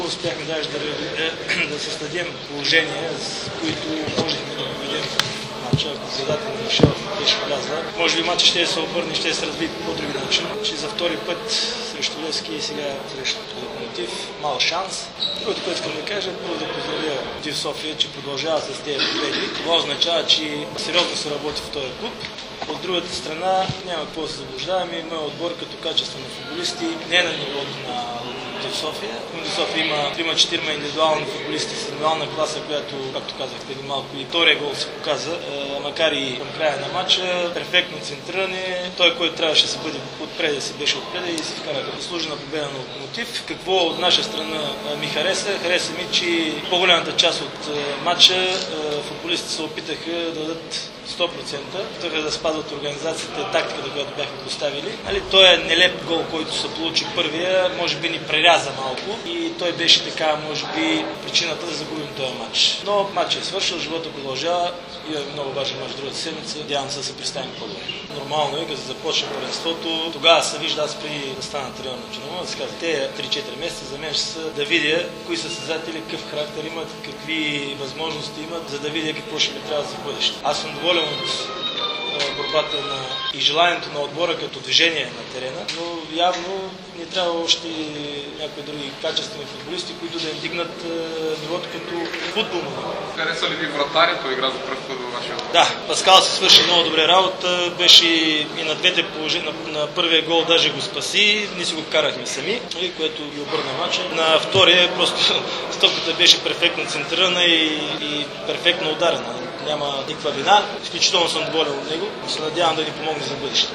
успяхме даже да създадем положение, с които можехме да победим матча, ако председател на Мишел беше влязла. Може би матчът ще се обърне, ще се разви по друг начин. Че за втори път срещу Левски и сега срещу Локомотив мал шанс. Другото, което искам да кажа, първо да поздравя Локомотив София, че продължава с тези победи. Това означава, че сериозно се работи в този клуб. От другата страна няма какво да се заблуждаваме. Моят отбор като качество на футболисти не е на нивото на Локомотив София. Локомотив София има 3-4 индивидуални футболисти с индивидуална класа, която, както казах преди малко, и втория гол се показа, макар и към края на матча. Перфектно центриране. Той, който трябваше да се бъде отпред, се беше отпред и се вкара заслужена победа на Локомотив. Какво от наша страна ми хареса? Хареса ми, че по-голямата част от матча футболистите се опитаха да дадат 100%. Тъха да спазват организацията и тактиката, която бяхме поставили. Той е нелеп гол, който се получи първия, може би ни преряза малко и той беше така, може би, причината да загубим този матч. Но матчът е свършил, живота продължава и е много важен матч другата седмица. Надявам се да се представим по-добре. Нормално е, като започне първенството. Тогава се вижда, аз преди да стана треньор на Черноморец, да се казва, те 3-4 месеца за мен ще са да видя кои са състезатели, какъв характер имат, какви възможности имат, за да видя какво ще ми трябва за бъдеще. Аз съм доволен от борбата и желанието на отбора като движение на терена, но явно ни трябва още някои други качествени футболисти, които да им дигнат нивото като футболно. Хареса ли ви вратаря? Той игра за пръв път във вашия отбор? Да, Паскал се свърши много добре работа, беше и на двете положения, на първия гол даже го спаси, ние си го вкарахме сами, което ги обърна матча. На втория просто стопката беше перфектно центрирана и перфектно ударена. Няма никаква вина. Изключително съм доволен от него. Се надявам да ни помогне за бъдеще.